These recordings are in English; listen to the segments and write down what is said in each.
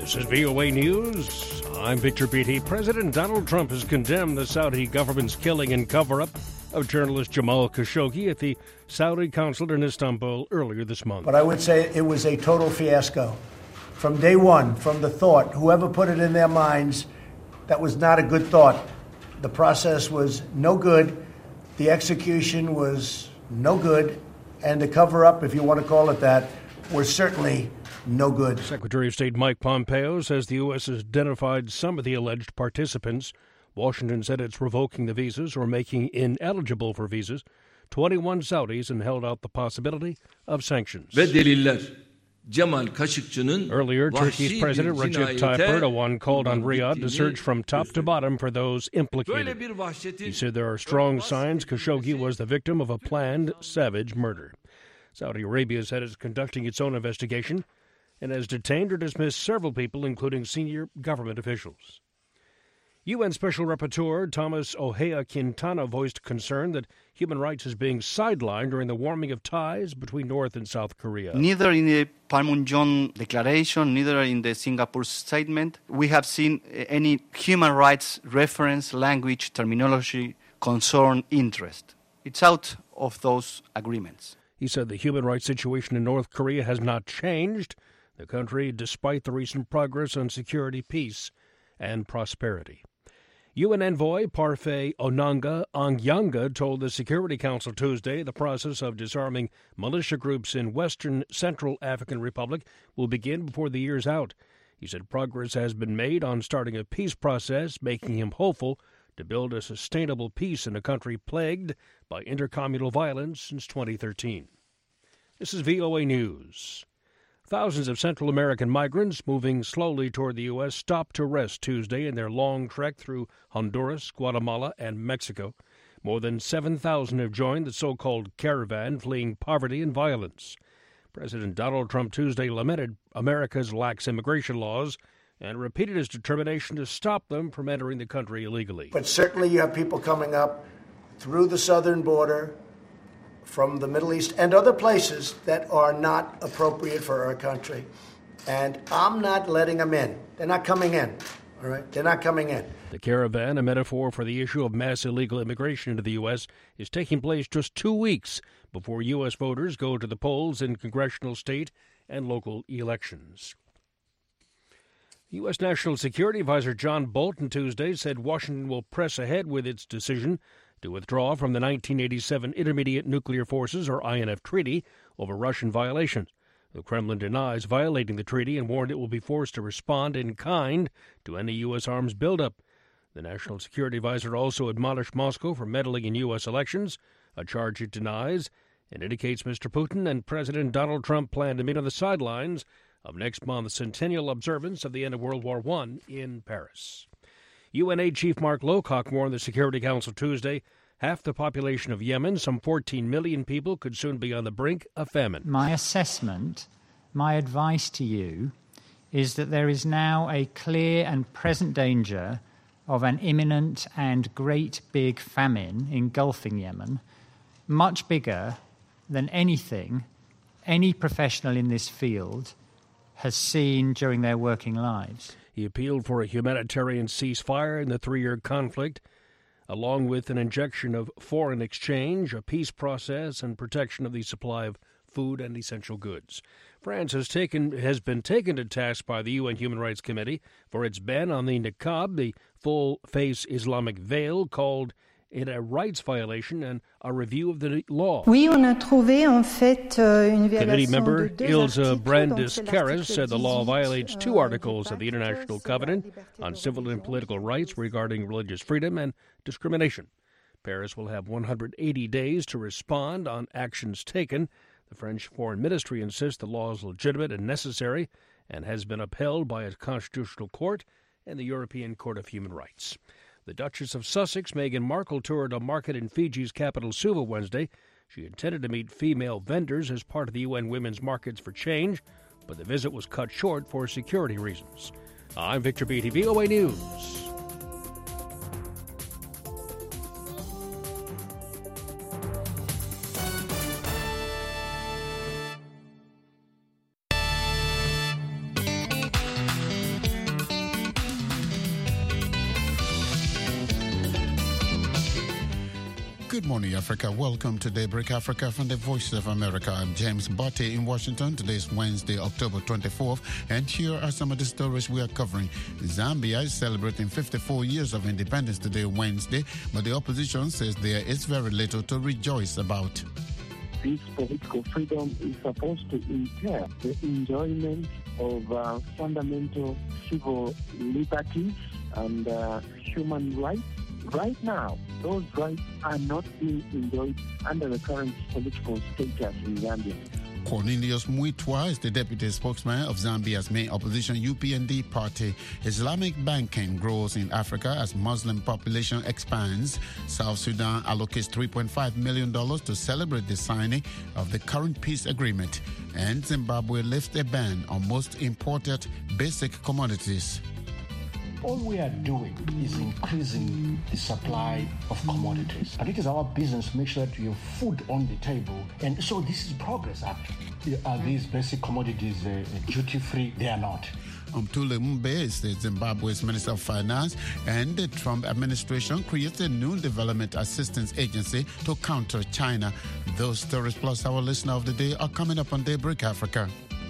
This is VOA News. I'm Victor Beatty. President Donald Trump has condemned the Saudi government's killing and cover-up of journalist Jamal Khashoggi at the Saudi consulate in Istanbul earlier this month. But I would say it was a total fiasco. From day one, from the thought, whoever put it in their minds, that was not a good thought. The process was no good. The execution was no good. And the cover-up, if you want to call it that, was certainly no good. Secretary of State Mike Pompeo says the U.S. has identified some of the alleged participants. Washington said it's revoking the visas or making ineligible for visas 21 Saudis and held out the possibility of sanctions. Earlier, Turkey's President Recep Tayyip Erdogan called on Riyadh to search from top to bottom for those implicated. He said there are strong signs Khashoggi was the victim of a planned, savage murder. Saudi Arabia said it's conducting its own investigation and has detained or dismissed several people, including senior government officials. UN Special Rapporteur Thomas Ohea Quintana voiced concern that human rights is being sidelined during the warming of ties between North and South Korea. Neither in the Panmunjom Declaration, neither in the Singapore Statement, we have seen any human rights reference, language, terminology, concern, interest. It's out of those agreements. He said the human rights situation in North Korea has not changed. The country, despite the recent progress on security, peace, and prosperity. UN envoy Parfait Onanga told the Security Council Tuesday the process of disarming militia groups in Western Central African Republic will begin before the year's out. He said progress has been made on starting a peace process, making him hopeful to build a sustainable peace in a country plagued by intercommunal violence since 2013. This is VOA News. Thousands of Central American migrants moving slowly toward the U.S. stopped to rest Tuesday in their long trek through Honduras, Guatemala, and Mexico. More than 7,000 have joined the so-called caravan fleeing poverty and violence. President Donald Trump Tuesday lamented America's lax immigration laws and repeated his determination to stop them from entering the country illegally. But certainly you have people coming up through the southern border from the Middle East and other places that are not appropriate for our country. And I'm not letting them in. They're not coming in. All right? They're not coming in. The caravan, a metaphor for the issue of mass illegal immigration into the U.S., is taking place just 2 weeks before U.S. voters go to the polls in congressional, state, and local elections. U.S. National Security Advisor John Bolton Tuesday said Washington will press ahead with its decision to withdraw from the 1987 Intermediate Nuclear Forces, or INF, treaty over Russian violations. The Kremlin denies violating the treaty and warned it will be forced to respond in kind to any U.S. arms buildup. The National Security Advisor also admonished Moscow for meddling in U.S. elections, a charge it denies, and indicates Mr. Putin and President Donald Trump plan to meet on the sidelines of next month's centennial observance of the end of World War I in Paris. UN Chief Mark Lowcock warned the Security Council Tuesday half the population of Yemen, some 14 million people, could soon be on the brink of famine. My assessment, my advice to you, is that there is now a clear and present danger of an imminent and great big famine engulfing Yemen, much bigger than anything any professional in this field has seen during their working lives. He appealed for a humanitarian ceasefire in the 3-year conflict, along with an injection of foreign exchange, a peace process, and protection of the supply of food and essential goods. France has been taken to task by the UN Human Rights Committee for its ban on the niqab, the full-face Islamic veil, called it a rights violation and a review of the law. Oui, on a trouvé en fait une violation. Committee member Ilse Brandis-Karas said the law violates 2 articles of the International Covenant on Civil and Political Rights regarding religious freedom and discrimination. Paris will have 180 days to respond on actions taken. The French Foreign Ministry insists the law is legitimate and necessary and has been upheld by a constitutional court and the European Court of Human Rights. The Duchess of Sussex, Meghan Markle, toured a market in Fiji's capital, Suva, Wednesday. She intended to meet female vendors as part of the UN Women's Markets for Change, but the visit was cut short for security reasons. I'm Victor Beatty, VOA News. Good morning, Africa. Welcome to Daybreak Africa from the Voice of America. I'm James Botte in Washington. Today is Wednesday, October 24th, and here are some of the stories we are covering. Zambia is celebrating 54 years of independence today, Wednesday, but the opposition says there is very little to rejoice about. This political freedom is supposed to entail the enjoyment of fundamental civil liberties and human rights. Right now, those rights are not being enjoyed under the current political status in Zambia. Cornelius Mwitwa is the deputy spokesman of Zambia's main opposition UPND party. Islamic banking grows in Africa as Muslim population expands. South Sudan allocates $3.5 million to celebrate the signing of the current peace agreement. And Zimbabwe lifts a ban on most imported basic commodities. All we are doing is increasing the supply of commodities. And it is our business to make sure that we have food on the table. And so this is progress, actually. Are these basic commodities duty-free? They are not. Mthuli Mbe is the Zimbabwe's Minister of Finance, and the Trump administration created a new development assistance agency to counter China. Those stories plus our listener of the day are coming up on Daybreak Africa.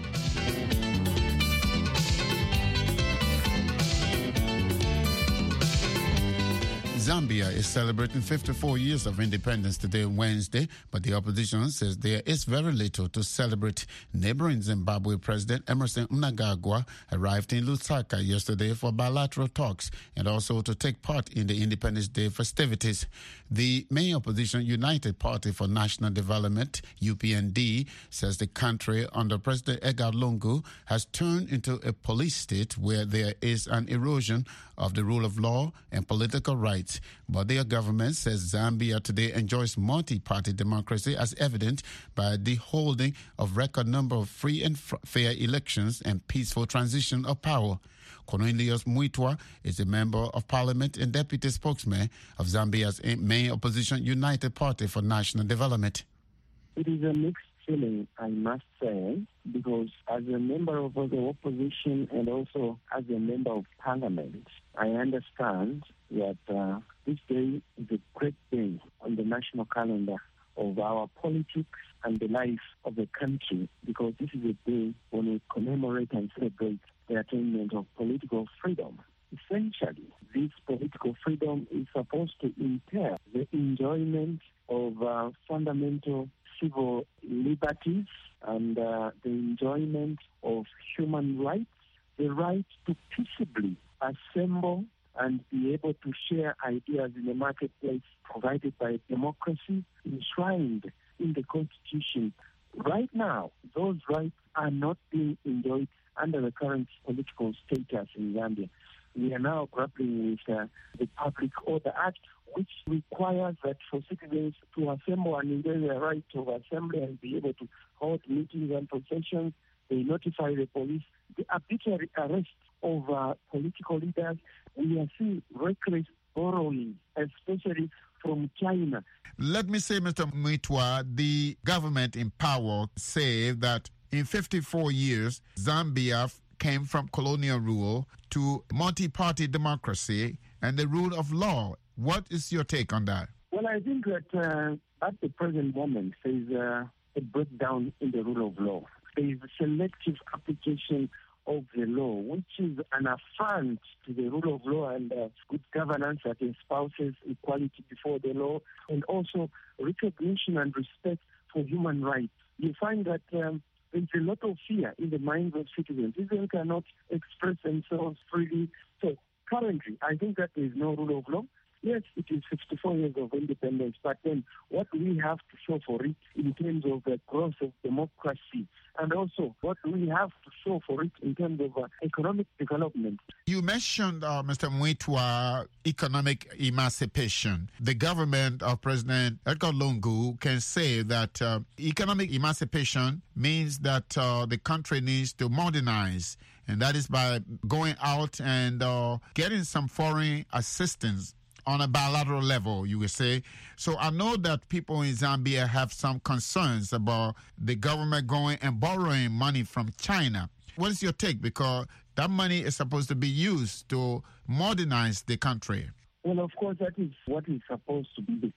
Zambia is celebrating 54 years of independence today, Wednesday, but the opposition says there is very little to celebrate. Neighboring Zimbabwe President Emmerson Mnangagwa arrived in Lusaka yesterday for bilateral talks and also to take part in the Independence Day festivities. The main opposition United Party for National Development, UPND, says the country under President Edgar Lungu has turned into a police state where there is an erosion of the rule of law and political rights. But their government says Zambia today enjoys multi-party democracy as evident by the holding of record number of free and fair elections and peaceful transition of power. Cornelius Mwitwa is a member of parliament and deputy spokesman of Zambia's main opposition United Party for National Development. It is a mixed feeling, I must say, because as a member of the opposition and also as a member of parliament, I understand that this day is a great day on the national calendar of our politics and the life of the country, because this is a day when we commemorate and celebrate the attainment of political freedom. Essentially, this political freedom is supposed to entail the enjoyment of fundamental civil liberties and the enjoyment of human rights, the right to peaceably assemble and be able to share ideas in the marketplace provided by democracy enshrined in the Constitution. Right now, those rights are not being enjoyed under the current political status in Zambia. We are now grappling with the Public Order Act, which requires that for citizens to assemble and enjoy their right of assembly and be able to hold meetings and processions, they notify the police. The arbitrary arrest of political leaders, we are seeing reckless borrowing, especially from China. Let me say, Mr. Mwitwa, the government in power say that in 54 years, Zambia came from colonial rule to multi-party democracy and the rule of law. What is your take on that? Well, I think that at the present moment, there is a breakdown in the rule of law. There is a selective application of the law, which is an affront to the rule of law and good governance that espouses equality before the law, and also recognition and respect for human rights. You find that there's a lot of fear in the minds of citizens. Citizens cannot express themselves freely. So currently, I think that there is no rule of law. Yes, it is 54 years of independence, but then what do we have to show for it in terms of the growth of democracy? And also, what do we have to show for it in terms of economic development? You mentioned, Mr. Mwitwa, economic emancipation. The government of President Edgar Lungu can say that economic emancipation means that the country needs to modernize, and that is by going out and getting some foreign assistance on a bilateral level, you would say. So I know that people in Zambia have some concerns about the government going and borrowing money from China. What is your take? Because that money is supposed to be used to modernize the country. Well, of course, that is what is supposed to be the case.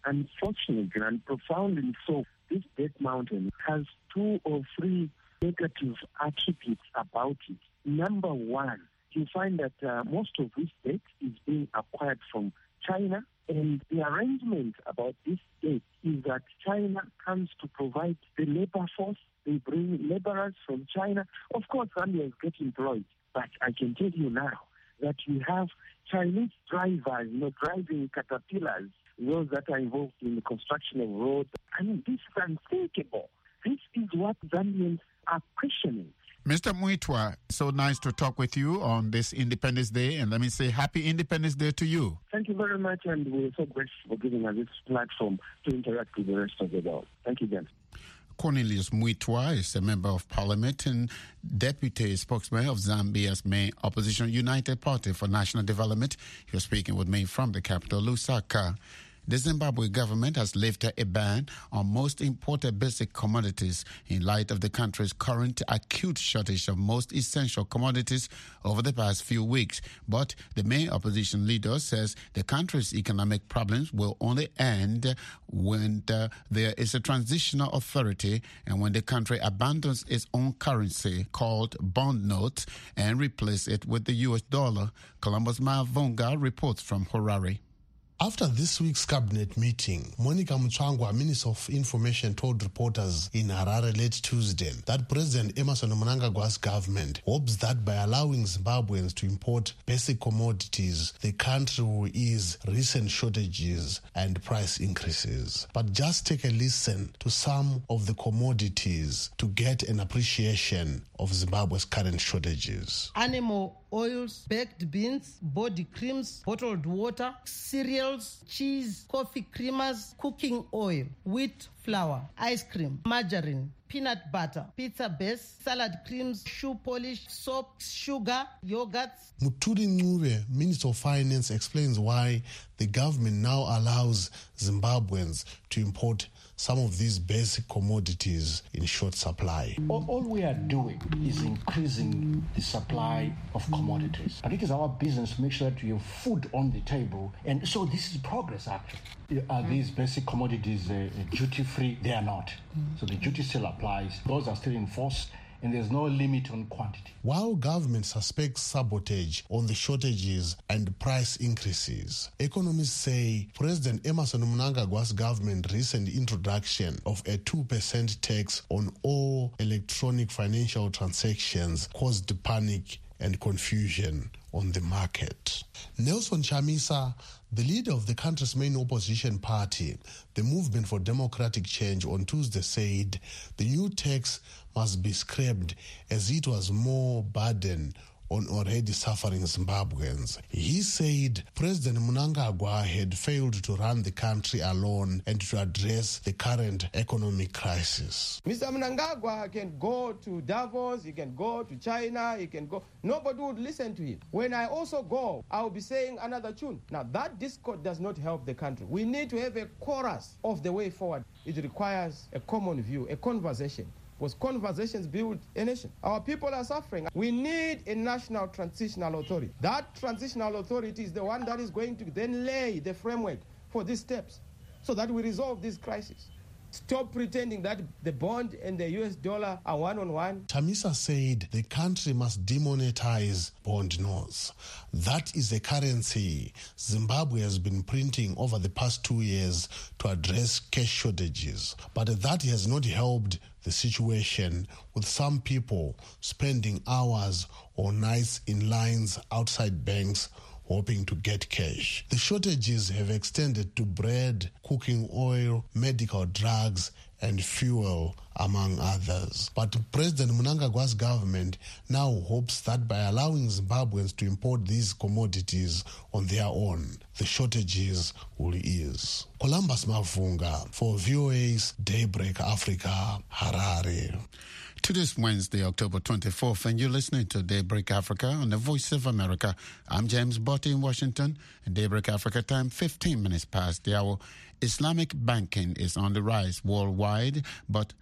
unfortunately and profoundly so, this debt mountain has 2 or 3 negative attributes about it. Number one, you find that most of this debt is being acquired from China, and the arrangement about this debt is that China comes to provide the labor force. They bring laborers from China. Of course, Zambians get employed, but I can tell you now that you have Chinese drivers, driving caterpillars, those that are involved in the construction of roads. I mean, this is unthinkable. This is what Zambians are questioning. Mr. Muitwa, so nice to talk with you on this Independence Day, and let me say Happy Independence Day to you. Thank you very much, and we're so grateful for giving us this platform to interact with the rest of the world. Thank you, James. Cornelius Muitwa is a member of parliament and deputy spokesman of Zambia's main opposition United Party for National Development. He was speaking with me from the capital, Lusaka. The Zimbabwe government has lifted a ban on most imported basic commodities in light of the country's current acute shortage of most essential commodities over the past few weeks. But the main opposition leader says the country's economic problems will only end when there is a transitional authority and when the country abandons its own currency called bond notes and replaces it with the US dollar. Columbus Mavunga reports from Harare. After this week's cabinet meeting, Monica Mutsvangwa, Minister of Information, told reporters in Harare late Tuesday that President Emmerson Mnangagwa's government hopes that by allowing Zimbabweans to import basic commodities, the country will ease recent shortages and price increases. But just take a listen to some of the commodities to get an appreciation of Zimbabwe's current shortages. Animal oils, baked beans, body creams, bottled water, cereals, cheese, coffee creamers, cooking oil, wheat flour, ice cream, margarine, peanut butter, pizza base, salad creams, shoe polish, soap, sugar, yogurts. Muturi Ncube, Minister of Finance, explains why the government now allows Zimbabweans to import some of these basic commodities in short supply. All we are doing is increasing the supply of commodities. And it is our business to make sure that we have food on the table. And so this is progress, actually. Are these basic commodities duty-free? They are not. So the duty still applies. Those are still in force. And there's no limit on quantity. While government suspects sabotage on the shortages and price increases, economists say President Emmerson Mnangagwa's government's recent introduction of a 2% tax on all electronic financial transactions caused panic and confusion on the market. Nelson Chamisa, the leader of the country's main opposition party, the Movement for Democratic Change, on Tuesday said the new tax must be scrapped as it was more burden on already suffering Zimbabweans. He said President Mnangagwa had failed to run the country alone and to address the current economic crisis. Mr. Mnangagwa can go to Davos, he can go to China, he can go. Nobody would listen to him. When I also go, I'll be saying another tune. Now, that discord does not help the country. We need to have a chorus of the way forward. It requires a common view, a conversation. Because conversations build a nation. Our people are suffering. We need a national transitional authority. That transitional authority is the one that is going to then lay the framework for these steps so that we resolve this crisis. Stop pretending that the bond and the US dollar are one-on-one. Chamisa said the country must demonetize bond notes. That is a currency Zimbabwe has been printing over the past 2 years to address cash shortages. But that has not helped the situation, with some people spending hours or nights in lines outside banks hoping to get cash. The shortages have extended to bread, cooking oil, medical drugs, and fuel, among others. But President Mnangagwa's government now hopes that by allowing Zimbabweans to import these commodities on their own, the shortages will ease. Columbus Mavunga for VOA's Daybreak Africa, Harare. To this Wednesday, October 24th, and you're listening to Daybreak Africa on the Voice of America. I'm James Botti in Washington, and Daybreak Africa time, 15 minutes past the hour. Islamic banking is on the rise worldwide, but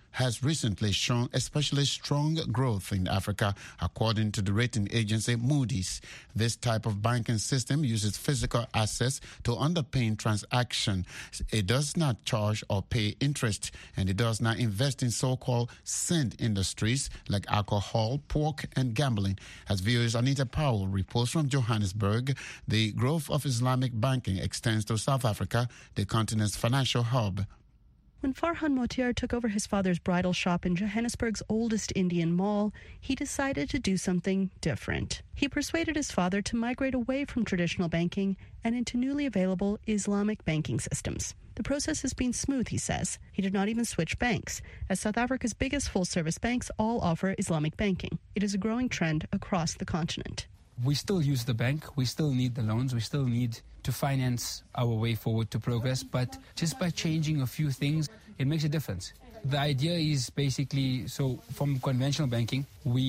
has recently shown especially strong growth in Africa, according to the rating agency Moody's. This type of banking system uses physical assets to underpin transactions. It does not charge or pay interest, and it does not invest in so-called sin industries like alcohol, pork, and gambling. As viewers Anita Powell reports from Johannesburg, the growth of Islamic banking extends to South Africa, the continent's financial hub. When Farhan Motier took over his father's bridal shop in Johannesburg's oldest Indian mall, he decided to do something different. He persuaded his father to migrate away from traditional banking and into newly available Islamic banking systems. The process has been smooth, he says. He did not even switch banks, as South Africa's biggest full-service banks all offer Islamic banking. It is a growing trend across the continent. We still use the bank, we still need the loans, we still need to finance our way forward to progress, but just by changing a few things, it makes a difference. The idea is basically, so from conventional banking,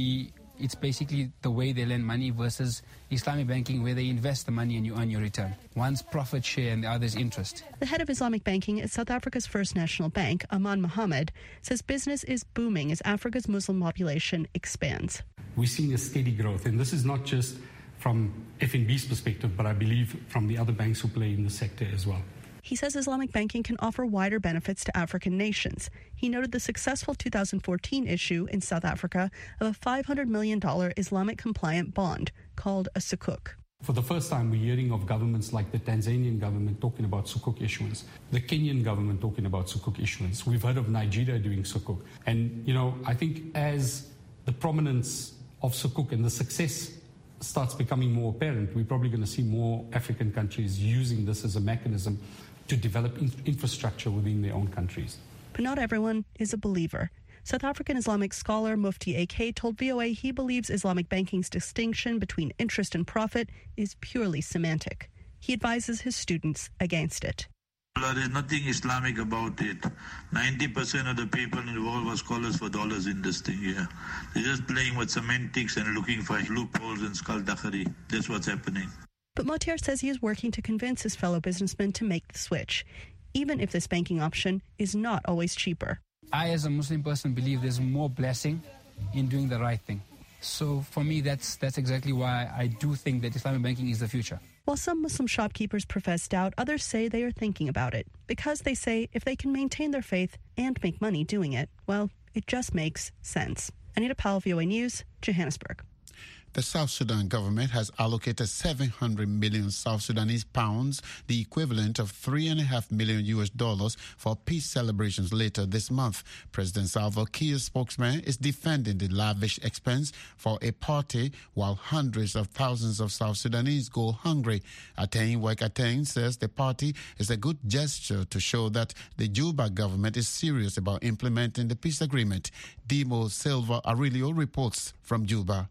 it's basically the way they lend money versus Islamic banking where they invest the money and you earn your return. One's profit share and the other's interest. The head of Islamic banking at South Africa's First National Bank, Aman Mohammed, says business is booming as Africa's Muslim population expands. We're seeing a steady growth, and this is not just from FNB's perspective, but I believe from the other banks who play in the sector as well. He says Islamic banking can offer wider benefits to African nations. He noted the successful 2014 issue in South Africa of a $500 million Islamic-compliant bond called a sukuk. For the first time, we're hearing of governments like the Tanzanian government talking about sukuk issuance, the Kenyan government talking about sukuk issuance. We've heard of Nigeria doing sukuk. And, I think as the prominence of sukuk and the success starts becoming more apparent, we're probably going to see more African countries using this as a mechanism to develop infrastructure within their own countries. But not everyone is a believer. South African Islamic scholar Mufti AK told VOA he believes Islamic banking's distinction between interest and profit is purely semantic. He advises his students against it. There's nothing Islamic about it. 90% of the people in the world were scholars for dollars in this thing here. They're just playing with semantics and looking for loopholes and skullduggery. That's what's happening. But Motier says he is working to convince his fellow businessmen to make the switch, even if this banking option is not always cheaper. I, as a Muslim person, believe there's more blessing in doing the right thing. So for me, that's exactly why I do think that Islamic banking is the future. While some Muslim shopkeepers profess doubt, others say they are thinking about it, because they say if they can maintain their faith and make money doing it, well, it just makes sense. Anita Powell, VOA News, Johannesburg. The South Sudan government has allocated 700 million South Sudanese pounds, the equivalent of $3.5 million for peace celebrations later this month. President Salva Kiir's spokesman is defending the lavish expense for a party while hundreds of thousands of South Sudanese go hungry. Ateng Wek Ateng says the party is a good gesture to show that the Juba government is serious about implementing the peace agreement. Dimo Silva Aurelio reports from Juba.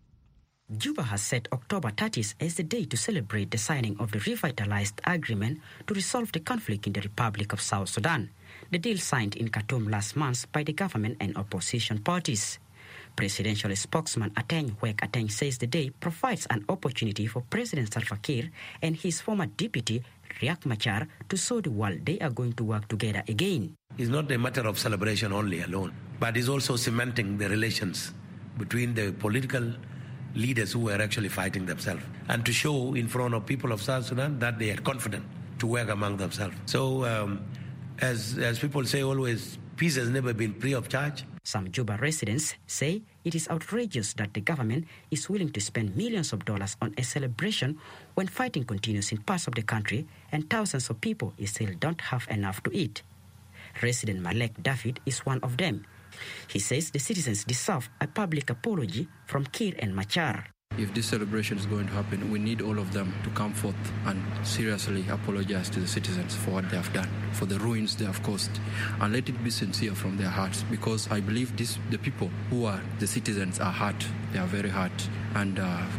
Juba has set October 30th as the day to celebrate the signing of the revitalized agreement to resolve the conflict in the Republic of South Sudan. The deal signed in Khartoum last month by the government and opposition parties. Presidential spokesman Ateng Wek Ateng says the day provides an opportunity for President Salva Kiir and his former deputy Riek Machar to show the world they are going to work together again. It's not a matter of celebration only alone, but it's also cementing the relations between the political leaders who were actually fighting themselves, and to show in front of people of South Sudan that they are confident to work among themselves. So, as people say always, peace has never been free of charge. Some Juba residents say it is outrageous that the government is willing to spend millions of dollars on a celebration when fighting continues in parts of the country and thousands of people still don't have enough to eat. Resident Malek David is one of them. He says the citizens deserve a public apology from Kiir and Machar. If this celebration is going to happen, we need all of them to come forth and seriously apologize to the citizens for what they have done, for the ruins they have caused, and let it be sincere from their hearts, because I believe the people who are the citizens are hurt. They are very hurt, and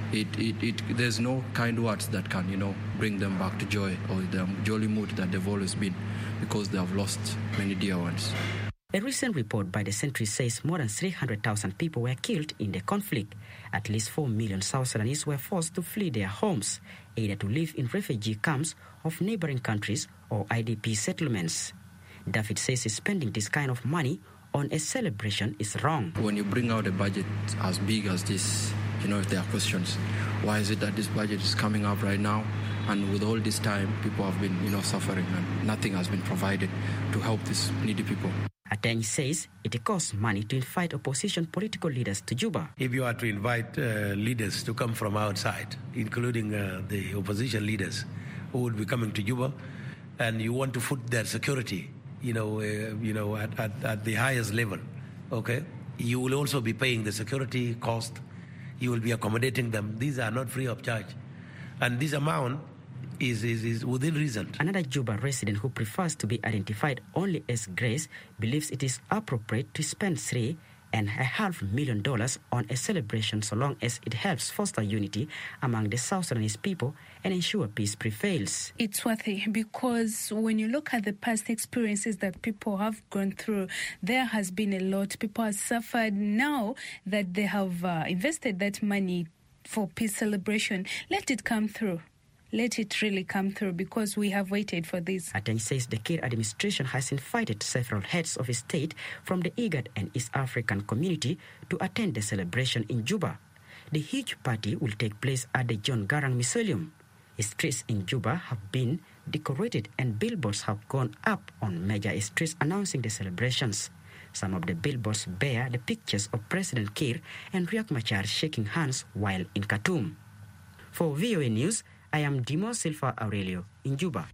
there's no kind words that can, bring them back to joy or the jolly mood that they've always been, because they have lost many dear ones. A recent report by the Sentry says more than 300,000 people were killed in the conflict. At least 4 million South Sudanese were forced to flee their homes, either to live in refugee camps of neighboring countries or IDP settlements. David says spending this kind of money on a celebration is wrong. When you bring out a budget as big as this, if there are questions, why is it that this budget is coming up right now? And with all this time, people have been, suffering and nothing has been provided to help these needy people. Ateng says it costs money to invite opposition political leaders to Juba. If you are to invite leaders to come from outside, including the opposition leaders who would be coming to Juba, and you want to put their security, at the highest level, okay, you will also be paying the security cost. You will be accommodating them. These are not free of charge, and this amount is within reason. Another Juba resident who prefers to be identified only as Grace believes it is appropriate to spend $3.5 million on a celebration so long as it helps foster unity among the South Sudanese people and ensure peace prevails. It's worthy because when you look at the past experiences that people have gone through, there has been a lot. People have suffered. Now that they have invested that money for peace celebration, let it come through. Let it really come through because we have waited for this. Ateng says the Kiir administration has invited several heads of state from the IGAD and East African community to attend the celebration in Juba. The huge party will take place at the John Garang Mausoleum. Streets in Juba have been decorated and billboards have gone up on major streets announcing the celebrations. Some of the billboards bear the pictures of President Kiir and Riek Machar shaking hands while in Khartoum. For VOA News, I am Dimo Silva Aurelio in Juba.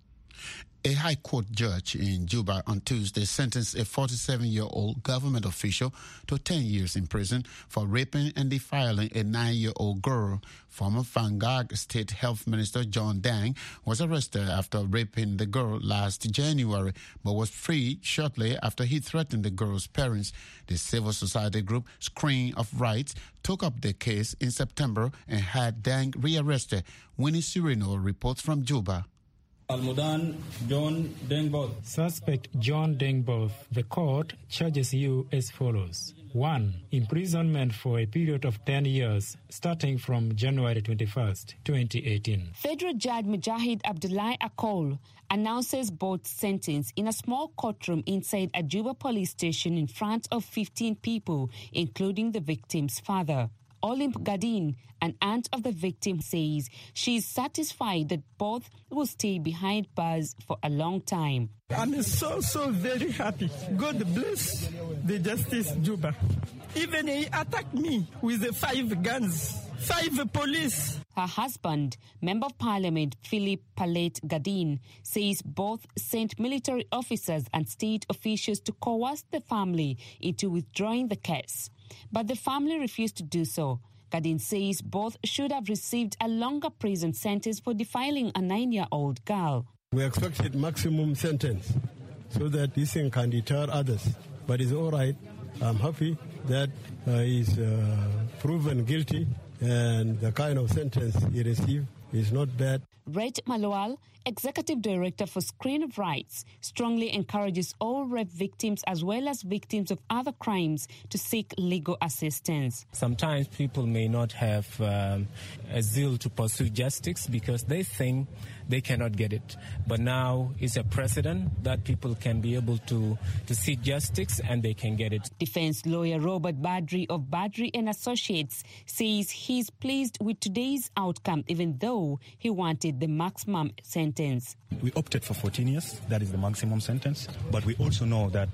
A High Court judge in Juba on Tuesday sentenced a 47-year-old government official to 10 years in prison for raping and defiling a 9-year-old girl. Former Phang State Health Minister John Dang was arrested after raping the girl last January, but was freed shortly after he threatened the girl's parents. The civil society group Screen of Rights took up the case in September and had Dang rearrested. Winnie Serino reports from Juba. Almudan John Dengboth. Suspect John Dengboth, the court charges you as follows. 1. Imprisonment for a period of 10 years, starting from January 21st, 2018. Federal Judge Mujahid Abdullahi Akol announces both sentence in a small courtroom inside a Juba police station in front of 15 people, including the victim's father. Olymp Gadin, an aunt of the victim, says she is satisfied that both will stay behind bars for a long time. I'm so very happy. God bless the Justice Juba. Even he attacked me with 5 guns, 5 police. Her husband, Member of Parliament Philip Palet Gadin, says both sent military officers and state officials to coerce the family into withdrawing the case. But the family refused to do so. Gadin says both should have received a longer prison sentence for defiling a 9-year-old girl. We expected maximum sentence so that this thing can deter others. But it's all right. I'm happy that he's proven guilty and the kind of sentence he received is not bad. Red Malwal, Executive Director for Screen of Rights, strongly encourages all rape victims as well as victims of other crimes to seek legal assistance. Sometimes people may not have a zeal to pursue justice because they think they cannot get it. But now it's a precedent that people can be able to seek justice and they can get it. Defense lawyer Robert Badri of Badri and Associates says he's pleased with today's outcome, even though he wanted the maximum sentence. We opted for 14 years. That is the maximum sentence. But we also know that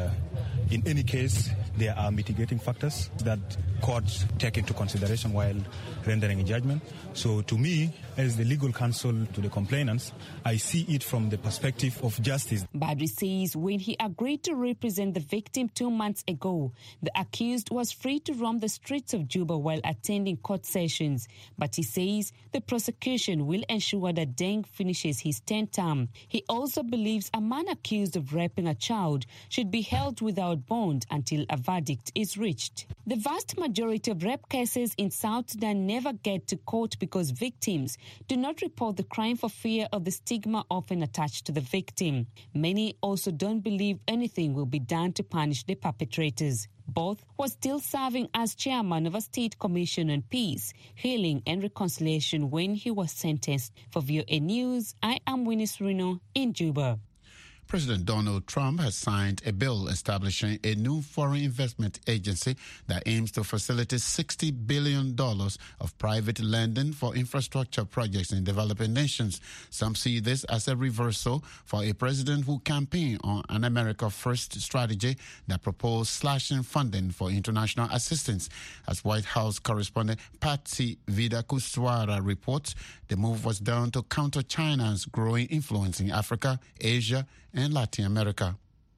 in any case, there are mitigating factors that courts take into consideration while rendering a judgment. So to me, as the legal counsel to the complainants, I see it from the perspective of justice. Badri says when he agreed to represent the victim 2 months ago, the accused was free to roam the streets of Juba while attending court sessions. But he says the prosecution will ensure that Deng finishes his 10th term. He also believes a man accused of raping a child should be held without bond until a verdict is reached. The vast majority of rape cases in South Sudan never get to court because victims do not report the crime for fear of the stigma often attached to the victim. Many also don't believe anything will be done to punish the perpetrators. Both was still serving as chairman of a state commission on peace, healing and reconciliation when he was sentenced. For VOA News, I am Winnie Serino in Juba. President Donald Trump has signed a bill establishing a new foreign investment agency that aims to facilitate $60 billion of private lending for infrastructure projects in developing nations. Some see this as a reversal for a president who campaigned on an America First strategy that proposed slashing funding for international assistance. As White House correspondent Patsy Vidakuswara reports, the move was done to counter China's growing influence in Africa, Asia, and Latin America.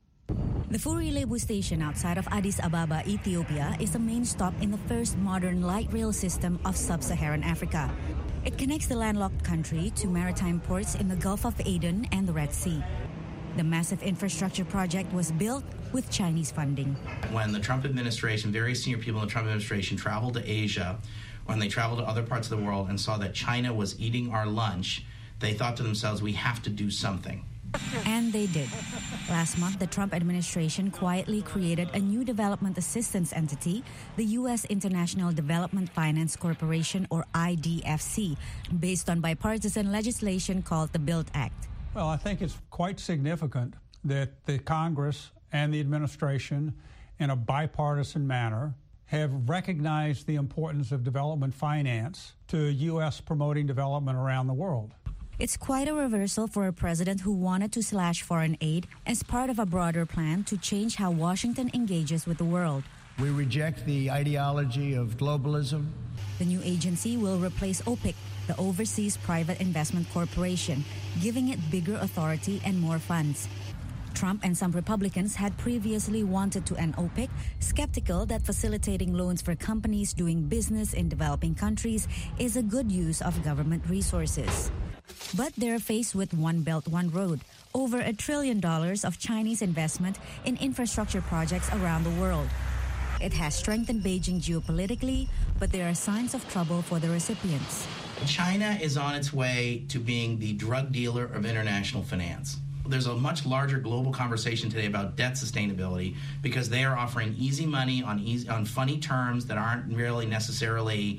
The Furi Lebu station outside of Addis Ababa, Ethiopia, is the main stop in the first modern light rail system of sub-Saharan Africa. It connects the landlocked country to maritime ports in the Gulf of Aden and the Red Sea. The massive infrastructure project was built with Chinese funding. When the Trump administration, very senior people in the Trump administration traveled to Asia, when they traveled to other parts of the world and saw that China was eating our lunch, they thought to themselves, we have to do something. And they did. Last month, the Trump administration quietly created a new development assistance entity, the U.S. International Development Finance Corporation, or IDFC, based on bipartisan legislation called the BUILD Act. Well, I think it's quite significant that the Congress and the administration, in a bipartisan manner, have recognized the importance of development finance to U.S. promoting development around the world. It's quite a reversal for a president who wanted to slash foreign aid as part of a broader plan to change how Washington engages with the world. We reject the ideology of globalism. The new agency will replace OPIC, the Overseas Private Investment Corporation, giving it bigger authority and more funds. Trump and some Republicans had previously wanted to end OPIC, skeptical that facilitating loans for companies doing business in developing countries is a good use of government resources. But they're faced with One Belt, One Road, over $1 trillion of Chinese investment in infrastructure projects around the world. It has strengthened Beijing geopolitically, but there are signs of trouble for the recipients. China is on its way to being the drug dealer of international finance. There's a much larger global conversation today about debt sustainability because they are offering easy money on funny terms that aren't really necessarily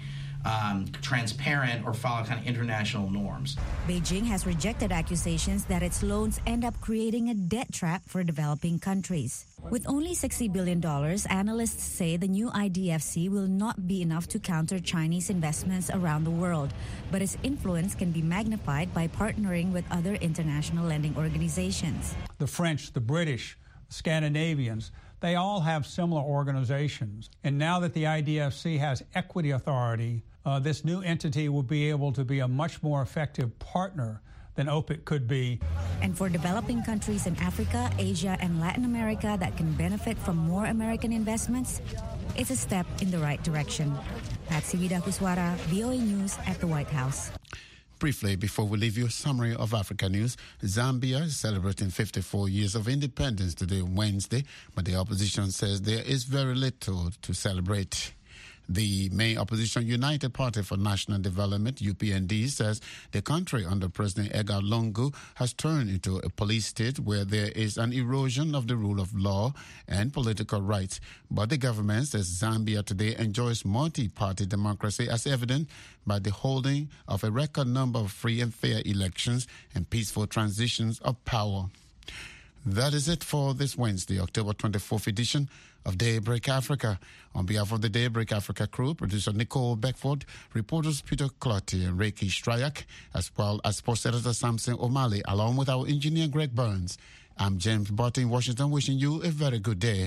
transparent or follow kind of international norms. Beijing has rejected accusations that its loans end up creating a debt trap for developing countries. With only $60 billion, analysts say the new IDFC will not be enough to counter Chinese investments around the world, but its influence can be magnified by partnering with other international lending organizations. The French, the British, Scandinavians, they all have similar organizations. And now that the IDFC has equity authority, this new entity will be able to be a much more effective partner than OPIC could be. And for developing countries in Africa, Asia, and Latin America that can benefit from more American investments, it's a step in the right direction. Patsy Vidakuswara, VOA News at the White House. Briefly, before we leave you, a summary of Africa news. Zambia is celebrating 54 years of independence today, Wednesday, but the opposition says there is very little to celebrate. The main opposition United Party for National Development, UPND, says the country under President Edgar Lungu has turned into a police state where there is an erosion of the rule of law and political rights. But the government says Zambia today enjoys multi-party democracy as evident by the holding of a record number of free and fair elections and peaceful transitions of power. That is it for this Wednesday, October 24th edition of Daybreak Africa. On behalf of the Daybreak Africa crew, producer Nicole Beckford, reporters Peter Clotty and Reiki Strayak, as well as sports editor Samson O'Malley, along with our engineer Greg Burns. I'm James Barton in Washington, wishing you a very good day.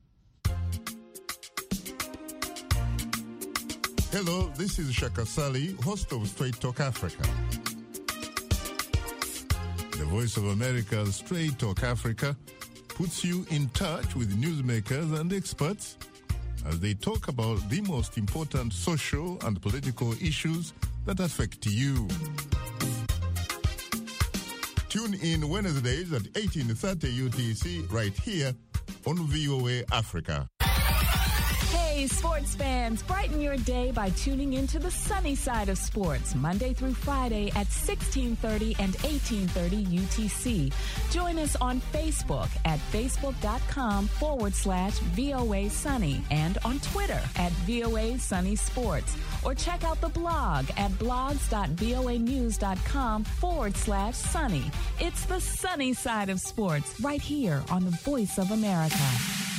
Hello, this is Shaka Sali, host of Straight Talk Africa. The Voice of America's Straight Talk Africa puts you in touch with newsmakers and experts as they talk about the most important social and political issues that affect you. Tune in Wednesdays at 18:30 UTC right here on VOA Africa. Hey, Hey, sports fans, brighten your day by tuning into the sunny side of sports, Monday through Friday at 1630 and 1830 UTC. Join us on Facebook at facebook.com/VOA Sunny and on Twitter at VOA Sunny Sports. Or check out the blog at blogs.voanews.com/sunny. It's the sunny side of sports right here on the Voice of America.